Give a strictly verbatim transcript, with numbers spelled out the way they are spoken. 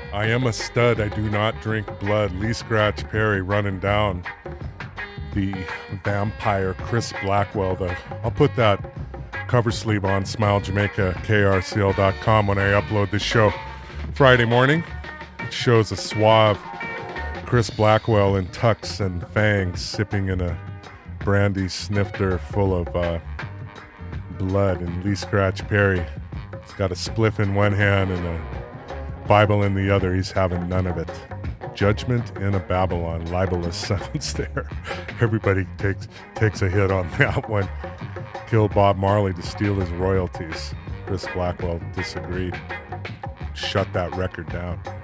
I am a stud, I do not drink blood. Lee Scratch Perry running down the vampire Chris Blackwell. The, I'll put that cover sleeve on Smile Jamaica K R C L dot com when I upload this show Friday morning. It shows a suave Chris Blackwell in tux and fangs sipping in a brandy snifter full of uh, blood, and Lee Scratch Perry has got a spliff in one hand and a Bible in the other. He's having none of it. Judgment in a Babylon. Libelous sounds there. Everybody takes takes a hit on that one. Kill Bob Marley to steal his royalties. Chris Blackwell disagreed. Shut that record down.